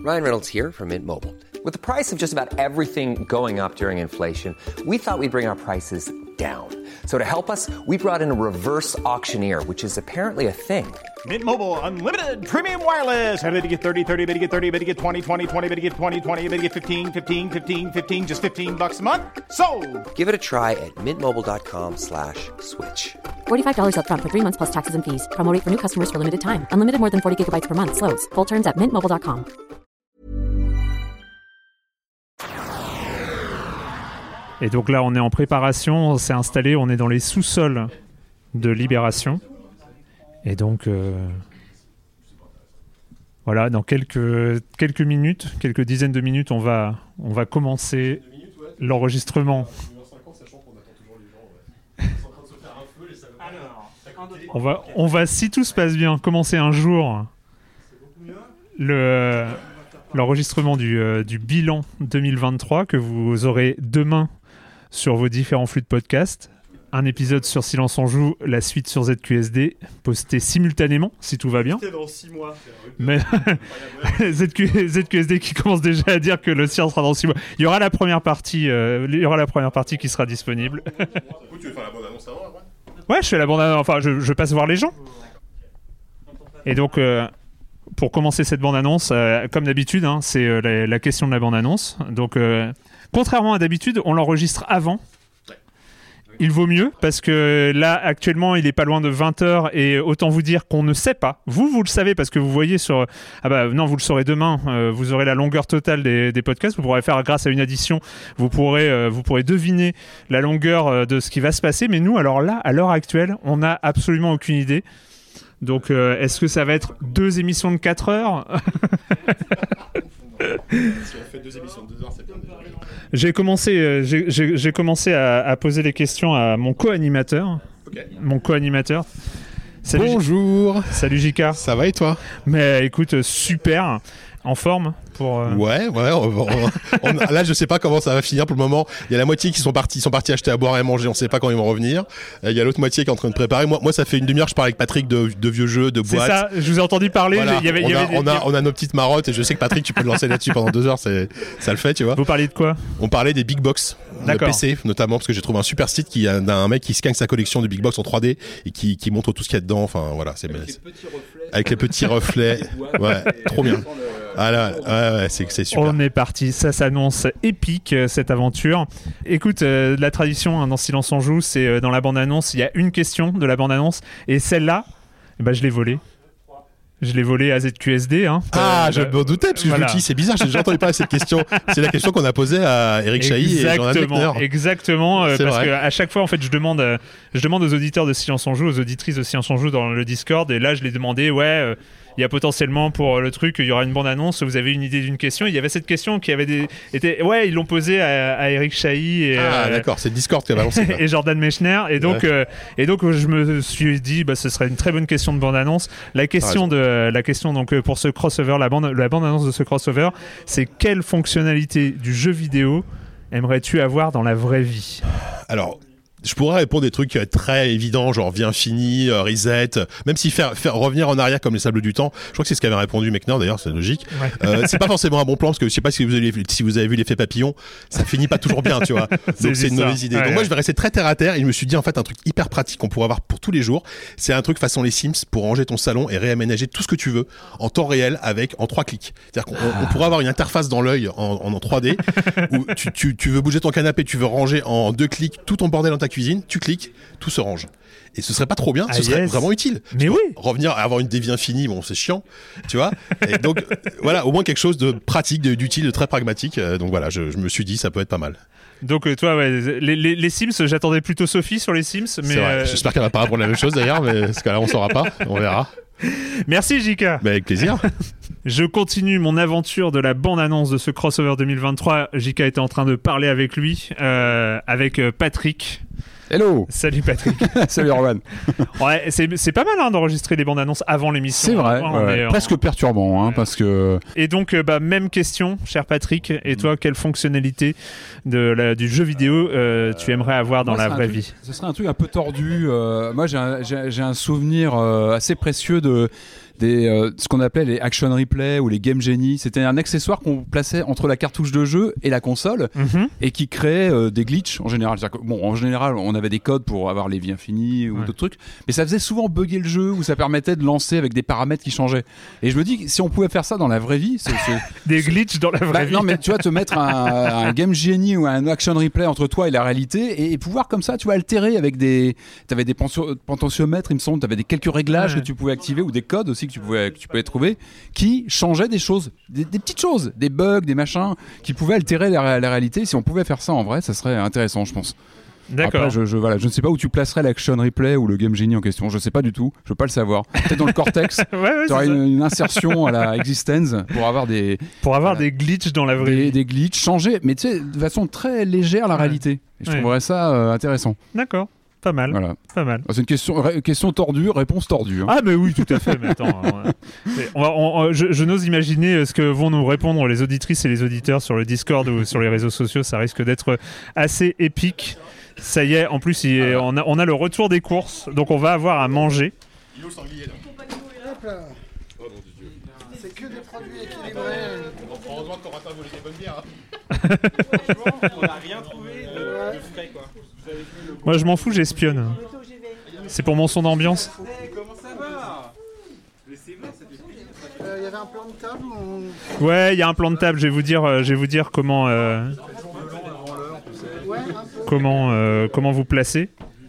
Ryan Reynolds here from Mint Mobile. With the price of just about everything going up during inflation, we thought we'd bring our prices down. So to help us, we brought in a reverse auctioneer, which is apparently a thing. Mint Mobile Unlimited Premium Wireless. How to get 30, 30, bit to get 30, bit to get 20, 20, 20, bit to get 20, 20, bit to get 15, 15, 15, 15, just $15 a month? Sold! Give it a try at mintmobile.com/switch. $45 up front for 3 months plus taxes and fees. Promo rate for new customers for limited time. Unlimited more than 40 gigabytes per month. Slows full terms at mintmobile.com. Et donc là, on est en préparation, on s'est installé, on est dans les sous-sols de Libération. Et donc, voilà, dans quelques minutes, quelques dizaines de minutes, on va commencer l'enregistrement. On va, si tout se passe bien, commencer un jour l'enregistrement du bilan 2023 que vous aurez demain sur vos différents flux de podcast. Un épisode sur Silence on Joue, la suite sur ZQSD, posté simultanément, si tout va bien. C'était dans 6 mois. Mais ZQSD qui commence déjà à dire que le sien sera dans 6 mois. Il y aura la première partie qui sera disponible. Du coup, tu veux faire la bande-annonce avant, après ? Ouais, je fais la bande-annonce, enfin, je passe voir les gens. Et donc, pour commencer cette bande-annonce, comme d'habitude, hein, c'est la question de la bande-annonce. Donc, contrairement à d'habitude, on l'enregistre avant. Il vaut mieux parce que là, actuellement, il est pas loin de 20h et autant vous dire qu'on ne sait pas. Vous le savez parce que vous voyez sur... Ah bah non, vous le saurez demain. Vous aurez la longueur totale des podcasts. Vous pourrez faire grâce à une addition. Vous pourrez deviner la longueur de ce qui va se passer. Mais nous, alors là, à l'heure actuelle, on n'a absolument aucune idée. Donc, est-ce que ça va être 2 émissions de 4 heures ? Si on fait 2 émissions de 2 heures, c'est bien déjà. J'ai commencé à poser les questions à mon co-animateur. Okay. Mon co-animateur. Salut, Bonjour. Salut Jika. Ça va et toi ? Mais écoute, super. En forme pour. Ouais. Là, je sais pas comment ça va finir pour le moment. Il y a la moitié qui sont partis acheter à boire et à manger. On sait pas quand ils vont revenir. Il y a l'autre moitié qui est en train de préparer. Moi, ça fait une demi-heure que je parle avec Patrick de vieux jeux, de boîtes. C'est ça. Je vous ai entendu parler. Voilà. On a nos petites marottes et je sais que Patrick, tu peux te lancer là-dessus pendant 2 heures. Ça le fait, tu vois. Vous parliez de quoi ? On parlait des big box. D'accord. PC notamment parce que j'ai trouvé un super site d'un mec qui scanne sa collection de big box en 3D et qui montre tout ce qu'il y a dedans. Enfin voilà, avec les petits reflets. Ouais, trop bien. Ah là, ouais, c'est super. On est parti, ça s'annonce épique cette aventure. Écoute, la tradition hein, dans Silence on Joue, c'est dans la bande-annonce, il y a une question de la bande-annonce et celle-là, je l'ai volée. Je l'ai volé à ZQSD. Hein. Je me doutais, parce que je me dis, c'est bizarre, j'ai déjà entendu parler de cette question. C'est la question qu'on a posée à Eric Chahi et Jordan Mechner. Exactement, parce vrai. qu'à chaque fois, en fait, je demande aux auditeurs de Silence on Joue, aux auditrices de Silence on Joue dans le Discord, et là, je les demandais, il y a potentiellement pour le truc, il y aura une bande-annonce, vous avez une idée d'une question. Il y avait cette question qui avait été... Ouais, ils l'ont posée à Eric Chahi et... d'accord, c'est le Discord qui a balancé. et Jordan Mechner. Et donc, je me suis dit, ce serait une très bonne question de bande-annonce. La question donc, pour ce crossover, la bande-annonce de ce crossover, c'est quelle fonctionnalité du jeu vidéo aimerais-tu avoir dans la vraie vie ? Alors... Je pourrais répondre des trucs très évidents, genre vie infinie, reset, même si faire revenir en arrière comme les sables du temps. Je crois que c'est ce qu'avait répondu Mechner d'ailleurs, c'est logique. Ouais. C'est pas forcément un bon plan parce que je sais pas si vous avez vu l'effet papillon, ça finit pas toujours bien, tu vois. Donc c'est une mauvaise idée. Donc moi je vais rester très terre à terre et je me suis dit en fait un truc hyper pratique qu'on pourrait avoir pour tous les jours, c'est un truc façon les Sims pour ranger ton salon et réaménager tout ce que tu veux en temps réel en 3 clics. C'est-à-dire qu'on pourrait avoir une interface dans l'œil en 3D où tu veux bouger ton canapé, tu veux ranger en 2 clics tout ton bordel dans ta cuisine, tu cliques, tout se range. Et ce serait pas trop bien, ce serait vraiment utile. Mais oui. Revenir à avoir une dévie infinie, bon, c'est chiant, tu vois. Et donc, voilà, au moins quelque chose de pratique, d'utile, de très pragmatique. Donc voilà, je me suis dit, ça peut être pas mal. Donc toi, les Sims, j'attendais plutôt Sophie sur les Sims. Mais c'est vrai. J'espère qu'elle va pas répondre la même chose d'ailleurs, mais ce cas-là, on saura pas, on verra. Merci Jika. Avec plaisir. Je continue mon aventure de la bande-annonce de ce crossover 2023. Jika était en train de parler avec lui, avec Patrick. Hello. Salut Patrick. Salut Roman. Ouais, c'est pas mal d'enregistrer les bandes annonces avant l'émission. C'est vrai, presque perturbant, parce que... Et donc, même question, cher Patrick. Et toi, quelle fonctionnalité du jeu vidéo tu aimerais avoir dans la vraie vie ? Ce serait un truc un peu tordu. Moi, j'ai un souvenir assez précieux ce qu'on appelait les Action Replay ou les Game Genie. C'était un accessoire qu'on plaçait entre la cartouche de jeu et la console et qui créait des glitches en général. En général, on avait des codes pour avoir les vies infinies ou d'autres trucs, mais ça faisait souvent bugger le jeu ou ça permettait de lancer avec des paramètres qui changeaient. Et je me dis, si on pouvait faire ça dans la vraie vie, des glitches dans la vraie vie. Non, mais tu vois, te mettre un Game Genie ou un Action Replay entre toi et la réalité et pouvoir comme ça, tu vois, altérer avec t'avais des potentiomètres, il me semble, t'avais quelques réglages que tu pouvais activer ou des codes aussi que tu pouvais trouver qui changeaient des choses, des petites choses, des bugs, des machins qui pouvaient altérer la réalité. Si on pouvait faire ça en vrai, ça serait intéressant, je pense. D'accord. Après, je ne sais pas où tu placerais l'Action Replay ou le Game Genie en question. Je sais pas du tout. Je veux pas le savoir. Peut-être dans le Cortex. Tu aurais une insertion à la Existence pour avoir des glitches dans la vraie vie. Des glitches changer, mais tu sais, de façon très légère la réalité. Et je trouverais ça intéressant. D'accord. Pas mal. Voilà. Pas mal. C'est une question tordue, réponse tordue. Ah, mais oui, tout à fait. Mais attends, je n'ose imaginer ce que vont nous répondre les auditrices et les auditeurs sur le Discord ou sur les réseaux sociaux. Ça risque d'être assez épique. Ça y est, en plus, on a le retour des courses, donc on va avoir à manger. Il est au sanglier là. C'est que des produits équilibrés. Heureusement qu'on rattrape les bonnes bières. Franchement, on n'a rien trouvé de frais quoi. Moi je m'en fous, j'espionne. C'est pour mon son d'ambiance. Comment ça va? Mais c'est vrai, ça fait plaisir. Il y avait un plan de table Ouais, il y a un plan de table, je vais vous dire comment comment vous placer.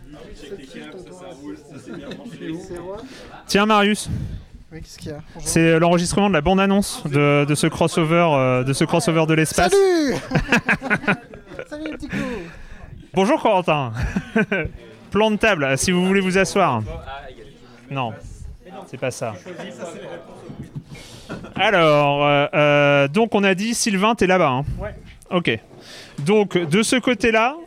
Tiens Marius. Oui, qu'est-ce qu'il y a? C'est l'enregistrement de la bande-annonce de ce crossover de l'espace. Salut. Salut les petits coups. Bonjour Corentin. Plan de table, si vous voulez vous asseoir. Non, c'est pas ça. Alors, donc on a dit Sylvain, t'es là-bas. Hein. Ouais. Ok. Donc de ce côté-là,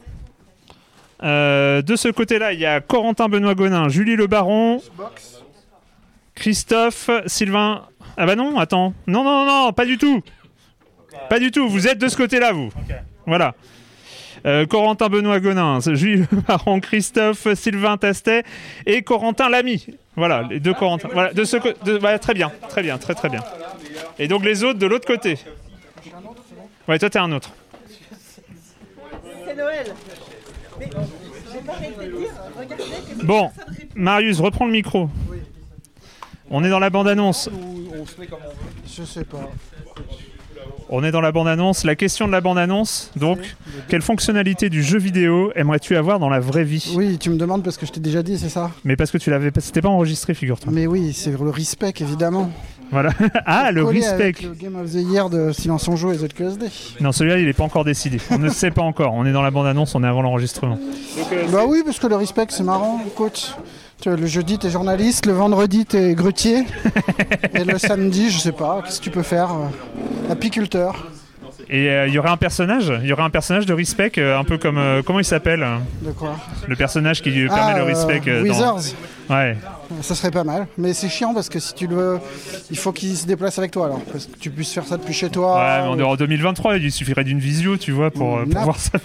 il y a Corentin Benoît Gonin, Julie Le Baron, Christophe, Sylvain. Ah bah non, attends. Non, pas du tout. Pas du tout. Vous êtes de ce côté-là, vous. Okay. Voilà. Corentin Benoît Gonin, Julie Le Baron, Christophe, Sylvain Tastet et Corentin Lamy. Voilà, les deux Corentin. Voilà, très bien. Et donc les autres de l'autre côté. Ouais, toi t'es un autre. C'est Noël. Mais j'ai pas arrêté de dire, regardez que bon, Marius, reprends le micro. Oui. On est dans la bande-annonce. Je sais pas. On est dans la bande-annonce. La question de la bande-annonce, donc, quelle fonctionnalité du jeu vidéo aimerais-tu avoir dans la vraie vie ? Oui, tu me demandes parce que je t'ai déjà dit, c'est ça ? Mais parce que c'était pas enregistré, figure-toi. Mais oui, c'est le respect, évidemment. Voilà. Ah, le respect. Avec le Game of the Year de Silence on Joue et ZQSD. Non, celui-là, il n'est pas encore décidé. On ne sait pas encore. On est dans la bande-annonce, on est avant l'enregistrement. Bah oui, parce que le respect, c'est marrant. Écoute, le jeudi, t'es journaliste, le vendredi, t'es grutier. Et le samedi, je sais pas, qu'est-ce que tu peux faire ? Apiculteur. Et il y aurait un personnage de respect, un peu comme... comment il s'appelle ? De quoi ? Le personnage qui lui permet le respect. Wizards. Ouais. Ça serait pas mal, mais c'est chiant parce que si tu le veux, il faut qu'il se déplace avec toi alors, parce que tu puisses faire ça depuis chez toi. Ouais, mais on est en 2023, il suffirait d'une visio, tu vois, pour voir ça.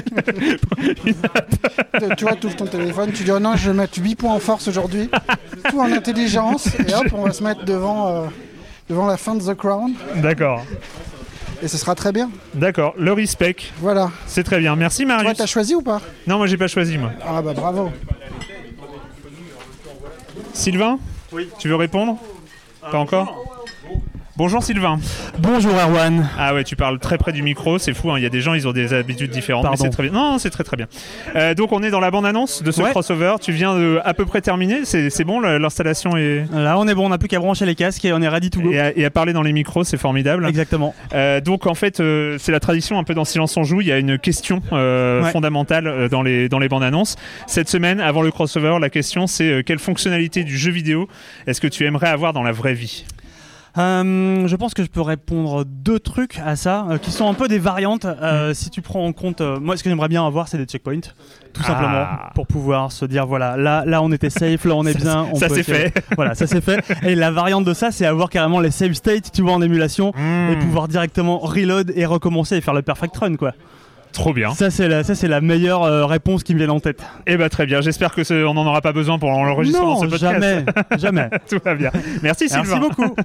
Tu vois, tu ouvres ton téléphone, tu dis oh non, je vais mettre 8 points en force aujourd'hui, tout en intelligence, et hop, on va se mettre devant la fin de The Crown. D'accord. Et ce sera très bien. D'accord, le respect. Voilà. C'est très bien, merci Marius. Toi, t'as choisi ou pas ? Non, moi j'ai pas choisi, moi. Ah bah bravo. Sylvain ? Oui. Tu veux répondre ? Pas encore ? Bonjour Sylvain. Bonjour Erwan. Ah ouais, tu parles très près du micro, c'est fou, hein. Il y a des gens, ils ont des habitudes différentes. Pardon. Mais c'est très bien. Non, c'est très très bien. Donc on est dans la bande-annonce de ce crossover. Tu viens de à peu près terminer. C'est bon, l'installation est... Là on est bon, on n'a plus qu'à brancher les casques et on est ready to go. Et à parler dans les micros, c'est formidable. Exactement. Donc en fait, c'est la tradition un peu dans Silence on Joue. Il y a une question fondamentale dans les bandes-annonces. Cette semaine, avant le crossover, la question c'est quelle fonctionnalité du jeu vidéo est-ce que tu aimerais avoir dans la vraie vie ? Je pense que je peux répondre 2 trucs à ça qui sont un peu des variantes. Si tu prends en compte, moi ce que j'aimerais bien avoir c'est des checkpoints, tout simplement, pour pouvoir se dire voilà, là on était safe, là on est bien. Ça c'est fait. Voilà, ça c'est fait. Et la variante de ça c'est avoir carrément les save states, tu vois, en émulation et pouvoir directement reload et recommencer et faire le perfect run quoi. Trop bien. Ça c'est la meilleure réponse qui me vient en tête. Eh ben très bien. J'espère que on n'en aura pas besoin pour l'enregistrement de ce podcast. Jamais. Tout va bien. Merci Sylvain. Merci beaucoup.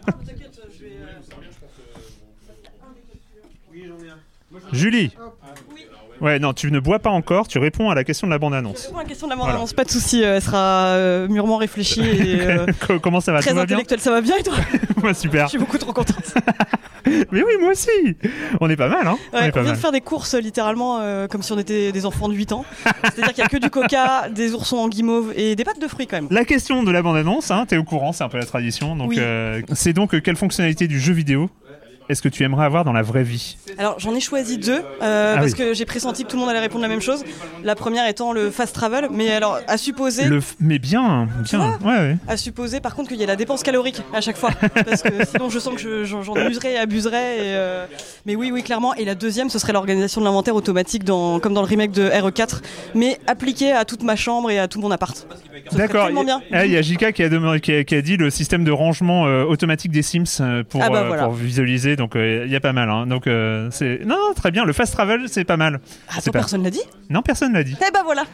Julie. Ouais, non, tu ne bois pas encore, tu réponds à la question de la bande-annonce. Je réponds à la question de la bande-annonce, pas de souci, elle sera mûrement réfléchie et comment ça va? très intellectuelle, ça va bien et toi? Ouais, super. Je suis beaucoup trop contente. Mais oui, moi aussi. On est pas mal, hein. On vient de faire des courses littéralement comme si on était des enfants de 8 ans. C'est-à-dire qu'il y a que du coca, des oursons en guimauve et des pâtes de fruits quand même. La question de la bande-annonce, hein, t'es au courant, c'est un peu la tradition. Donc, oui. C'est donc quelle fonctionnalité du jeu vidéo est-ce que tu aimerais avoir dans la vraie vie? Alors j'en ai choisi 2 parce que j'ai pressenti que tout le monde allait répondre la même chose. La première étant le fast travel, mais alors à supposer. Mais bien. Ouais. À supposer par contre qu'il y ait la dépense calorique à chaque fois, parce que sinon je sens que j'en userais et abuserais. Mais oui, clairement. Et la deuxième, ce serait l'organisation de l'inventaire automatique, comme dans le remake de RE4, mais appliqué à toute ma chambre et à tout mon appart. D'accord. Bien. Il y a Jika qui a dit le système de rangement automatique des Sims pour visualiser. Donc il y a pas mal. Hein. Donc c'est très bien. Le fast travel, c'est pas mal. Attends, personne l'a dit? Non, personne l'a dit. Eh ben voilà.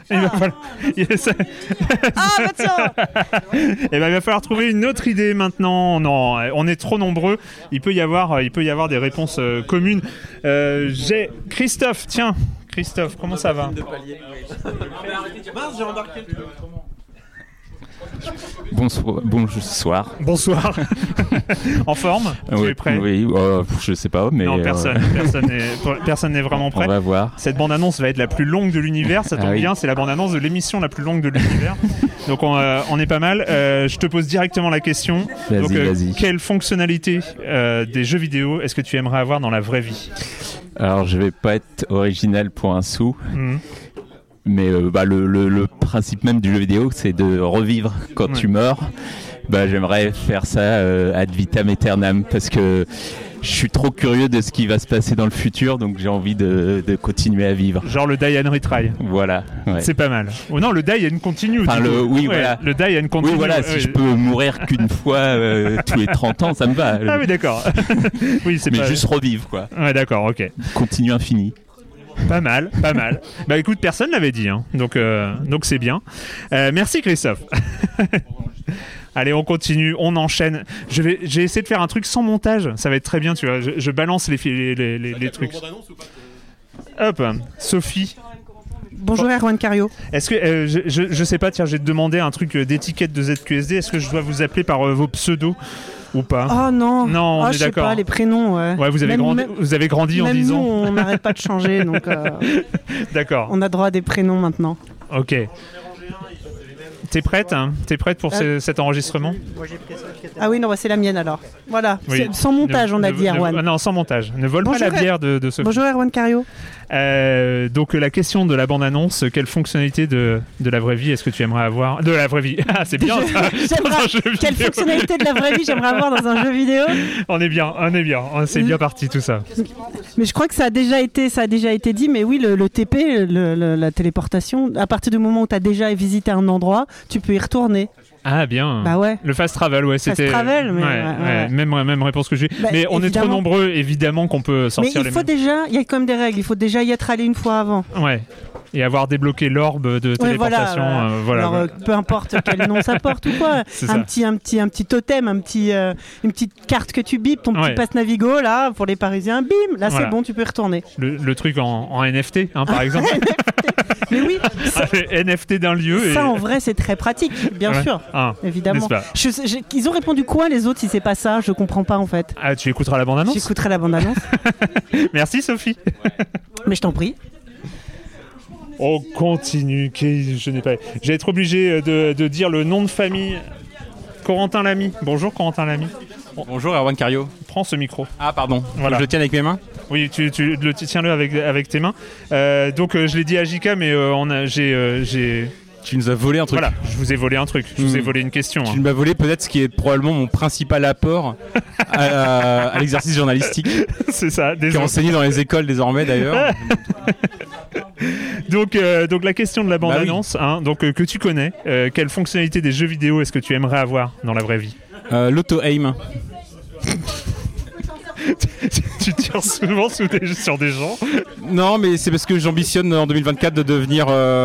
Bah tiens. Et ben il va falloir trouver une autre idée maintenant. Non, on est trop nombreux. Il peut y avoir des réponses communes. J'ai Christophe. Tiens, Christophe, comment ça va? J'ai embarqué. Bonsoir. En forme? Tu es prêt? Oui, je sais pas, mais... Non, personne n'est vraiment prêt. On va voir. Cette bande-annonce va être la plus longue de l'univers, ça tombe bien, c'est la bande-annonce de l'émission la plus longue de l'univers. Donc on est pas mal. Je te pose directement la question. Vas-y. Quelle fonctionnalité des jeux vidéo est-ce que tu aimerais avoir dans la vraie vie? Alors, je vais pas être original pour un sou. Mais le principe même du jeu vidéo, c'est de revivre quand tu meurs. J'aimerais faire ça ad vitam aeternam, parce que je suis trop curieux de ce qui va se passer dans le futur, donc j'ai envie de continuer à vivre. Genre le die and retry. Voilà. Ouais. C'est pas mal. Oh non, le die and continue. Enfin, voilà. Le die and continue. Oui, voilà. Si je peux mourir qu'une fois tous les 30 ans, ça me va. Ah oui, d'accord. Oui, c'est mais juste revivre, quoi. Ouais, d'accord, ok. Continue infini. Pas mal. Bah écoute, personne l'avait dit, hein. Donc c'est bien. Merci Christophe. Allez, on continue, on enchaîne. J'ai essayé de faire un truc sans montage, ça va être très bien, tu vois. Je balance les trucs. Hop, Sophie. Bonjour Erwan Cario. Est-ce que je sais pas, tiens, j'ai demandé un truc d'étiquette de ZQSD. Est-ce que je dois vous appeler par vos pseudos ou pas? Oh non. Non, on est je sais d'accord. pas, les prénoms. Ouais, vous avez grandi en disant. Nous, on n'arrête pas de changer, donc. D'accord. On a droit à des prénoms maintenant. Ok. T'es prête, hein? T'es prête pour cet enregistrement? Ah oui, non, c'est la mienne alors. Voilà, sans montage, on a dit Erwan. Non, sans montage. Ne vole pas la bière de Sophie. Bonjour Erwan Cario. Donc la question de la bande-annonce, quelle fonctionnalité de la vraie vie est-ce que tu aimerais avoir? De la vraie vie. Ah, c'est bien ça. Quelle fonctionnalité de la vraie vie j'aimerais avoir dans un jeu vidéo? On est bien. C'est bien parti tout ça. Mais je crois que ça a déjà été dit, mais oui, le TP, la téléportation, à partir du moment où tu as déjà visité un endroit, tu peux y retourner. Ah bien. Bah ouais. Le fast travel, c'était. Fast travel, mais ouais. Même réponse que j'ai. Bah, mais on est trop nombreux, évidemment qu'on peut sortir mais il y a quand même des règles. Il faut déjà y être allé une fois avant. Ouais. Et avoir débloqué l'orbe de téléportation. Alors, peu importe quel nom ça porte ou quoi. Un petit totem, une petite carte que tu bipes, ton petit passe Navigo là pour les Parisiens. Bim, là c'est bon, tu peux y retourner. Le truc en NFT, hein, par exemple. Mais oui. NFT d'un lieu. Ça en vrai c'est très pratique, bien sûr, évidemment. Ils ont répondu quoi les autres si c'est pas ça? Je comprends pas en fait. Ah, tu écouteras la bande-annonce? J'écouterai la bande-annonce. Merci Sophie. Mais je t'en prie. On continue. Je vais être obligé de dire le nom de famille. Corentin Lamy. Bonjour Corentin Lamy. Bonjour Erwan Cario. Prends ce micro. Ah pardon. Voilà. Je le tiens avec mes mains? Oui, tiens-le avec tes mains. Donc je l'ai dit à Jika, mais Tu nous as volé un truc. Voilà, je vous ai volé un truc. Je vous ai volé une question. Tu m'as volé peut-être ce qui est probablement mon principal apport à l'exercice journalistique. C'est ça. Qui est enseigné dans les écoles désormais d'ailleurs. Donc la question de la bande-annonce, que tu connais, quelle fonctionnalité des jeux vidéo est-ce que tu aimerais avoir dans la vraie vie? L'auto-aim. Tu tires souvent sur des gens. Non, mais c'est parce que j'ambitionne en 2024 de devenir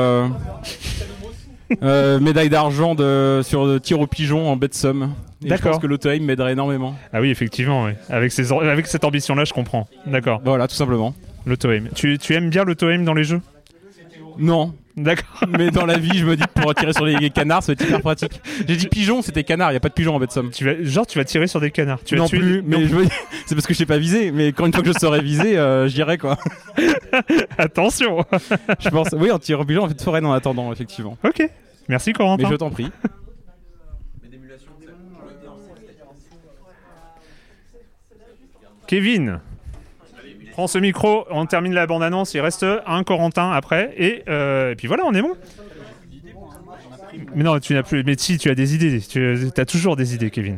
médaille d'argent sur le tir au pigeon en bête somme. Et je pense que l'auto-aim m'aiderait énormément. Ah oui, effectivement, oui. Avec cette ambition-là, je comprends. D'accord. Voilà, tout simplement. L'auto-aim. Tu aimes bien l'auto-aim dans les jeux ? Non. D'accord. Mais dans la vie, je me dis que pour tirer sur les canards, ça va être hyper pratique. J'ai dit pigeon, c'était canard, il n'y a pas de pigeon en bête somme. Tu vas tirer sur des canards. Non plus, mais c'est parce que je sais pas viser. Mais quand une fois que je saurais viser, j'irai quoi. Attention. Je pense, oui, en tirant pigeon, en fait, foraine en attendant, effectivement. Ok. Merci Corentin. Mais je t'en prie. Kevin, prends ce micro, on termine la bande-annonce, il reste un Corentin après, et puis voilà, on est bon. Mais non, tu n'as plus. Mais si, tu as des idées, tu as toujours des idées, Kevin.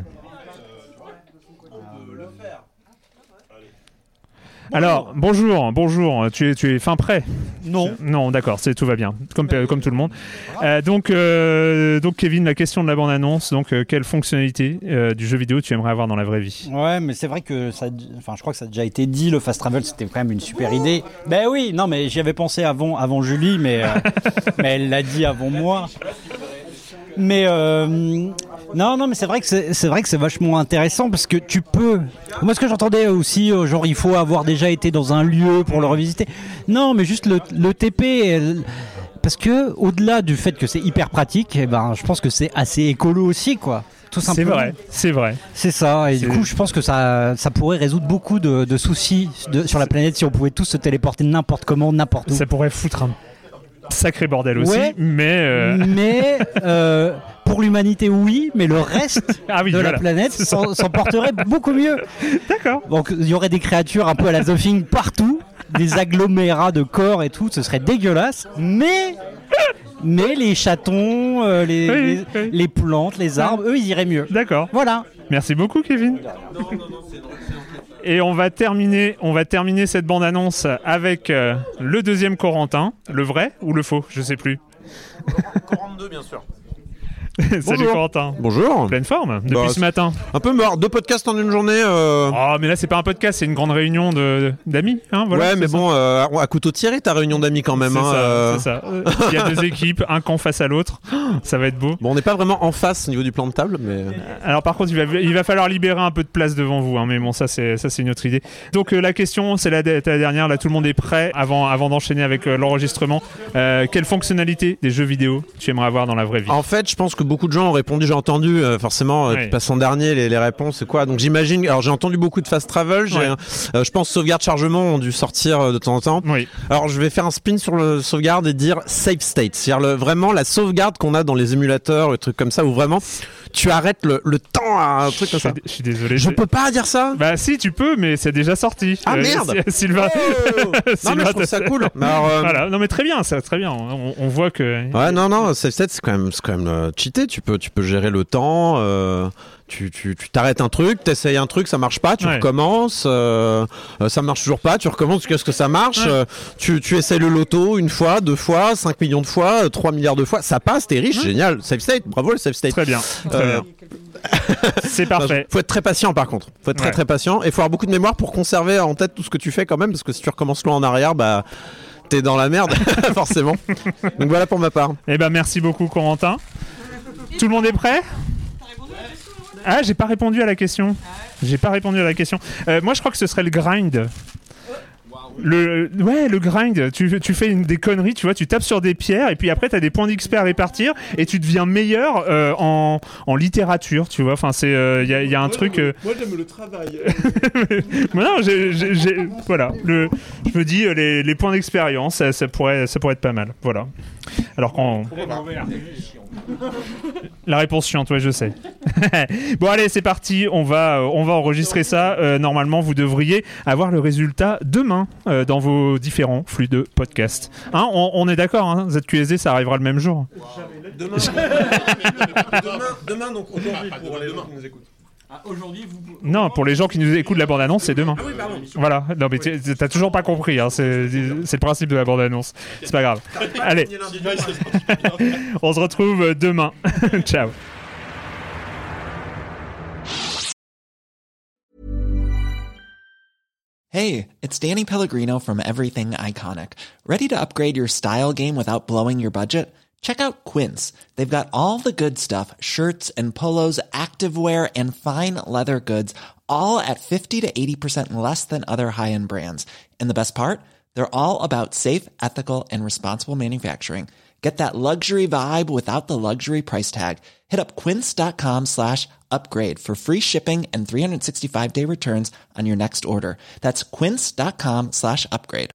Alors, bonjour, tu es fin prêt ? Non, d'accord, tout va bien, comme tout le monde. Donc Kevin, la question de la bande-annonce, quelle fonctionnalité du jeu vidéo tu aimerais avoir dans la vraie vie ? Ouais, mais c'est vrai que je crois que ça a déjà été dit, le fast travel c'était quand même une super idée. Ben oui, non mais j'y avais pensé avant Julie, mais elle l'a dit avant moi. Mais non, mais c'est vrai que c'est vachement intéressant parce que tu peux. Moi, ce que j'entendais aussi, genre il faut avoir déjà été dans un lieu pour le revisiter. Non, mais juste le TP. Parce que au-delà du fait que c'est hyper pratique, je pense que c'est assez écolo aussi, quoi. Tout simplement. C'est vrai. C'est ça. Et du coup, je pense que ça pourrait résoudre beaucoup de soucis sur la planète si on pouvait tous se téléporter n'importe comment, n'importe où. Ça pourrait foutre un sacré bordel aussi, ouais, mais pour l'humanité oui, mais le reste la planète s'en porterait beaucoup mieux. D'accord. Donc il y aurait des créatures un peu à la The Thing partout, des agglomérats de corps et tout, ce serait dégueulasse, mais les chatons, les plantes, les arbres, eux ils iraient mieux. D'accord. Voilà. Merci beaucoup Kevin. Et on va terminer cette bande-annonce avec le deuxième Corentin, le vrai ou le faux, je sais plus. Corentin 2 bien sûr. Salut Corentin. Bonjour. Pleine forme depuis ce matin. Un peu mort. 2 podcasts en une journée. Oh, mais là c'est pas un podcast, c'est une grande réunion d'amis. Hein, voilà, ouais, mais bon, à couteau tiré ta réunion d'amis quand même. C'est ça. Il y a 2 équipes, un camp face à l'autre. Ça va être beau. Bon, on n'est pas vraiment en face au niveau du plan de table, mais. Alors par contre, il va falloir libérer un peu de place devant vous. Hein, mais bon, ça c'est une autre idée. Donc la question, c'est la dernière. Là, tout le monde est prêt avant d'enchaîner avec l'enregistrement. Quelle fonctionnalité des jeux vidéo tu aimerais avoir dans la vraie vie ? En fait, je pense que beaucoup de gens ont répondu, j'ai entendu forcément, qui passe en dernier les réponses, c'est quoi. Donc j'imagine, alors j'ai entendu beaucoup de fast travel, je pense sauvegarde chargement ont dû sortir de temps en temps. Oui. Alors je vais faire un spin sur le sauvegarde et dire save state, c'est-à-dire vraiment la sauvegarde qu'on a dans les émulateurs, le truc comme ça, où vraiment tu arrêtes le temps à un truc comme ça. Je suis désolé. Je peux pas dire ça. Bah si, tu peux, mais c'est déjà sorti. Ah merde. Sylvain. Non mais je trouve ça cool. Alors, voilà. Non mais très bien, c'est très bien. On voit que. Ouais, non, save state c'est quand même cheaté. Tu peux gérer le temps. Tu t'arrêtes un truc, t'essayes un truc, ça marche pas, tu recommences, ça marche toujours pas, tu recommences, qu'est-ce que ça marche, tu essayes le loto 1 fois, 2 fois, 5 millions de fois, 3 milliards de fois, ça passe, t'es riche, génial, save state, bravo le save state. Très bien. C'est parfait. Faut être très patient par contre, faut être très patient et faut avoir beaucoup de mémoire pour conserver en tête tout ce que tu fais quand même, parce que si tu recommences loin en arrière, t'es dans la merde, forcément. Donc voilà pour ma part. Eh ben merci beaucoup Corentin. Tout le monde est prêt ? Ah, j'ai pas répondu à la question. Moi, je crois que ce serait le grind. Le grind. Tu fais des conneries, tu vois, tu tapes sur des pierres et puis après, t'as des points d'XP à répartir et tu deviens meilleur en littérature, tu vois. Enfin, il y a un truc. Moi, j'aime le travail. Non, voilà. Je me dis, les points d'expérience, ça pourrait être pas mal. Voilà. Alors quand. La réponse chiante, ouais, je sais. Bon, allez, c'est parti. On va enregistrer ça. Normalement, vous devriez avoir le résultat demain dans vos différents flux de podcasts. Hein, on est d'accord, hein, ZQSD, ça arrivera le même jour. Demain, donc aujourd'hui, pour les gens qui nous écoutent. Non, pour les gens qui nous écoutent, la bande-annonce, c'est demain. Ah oui, pardon. Voilà. Non, mais t'as toujours pas compris. Hein. C'est le principe de la bande-annonce. C'est pas grave. Allez. On se retrouve demain. Ciao. Hey, it's Danny Pellegrino from Everything Iconic. Ready to upgrade your style game without blowing your budget? Check out Quince. They've got all the good stuff, shirts and polos, activewear, and fine leather goods, all at 50 to 80% less than other high-end brands. And the best part? They're all about safe, ethical, and responsible manufacturing. Get that luxury vibe without the luxury price tag. Hit up quince.com/upgrade for free shipping and 365-day returns on your next order. That's quince.com/upgrade.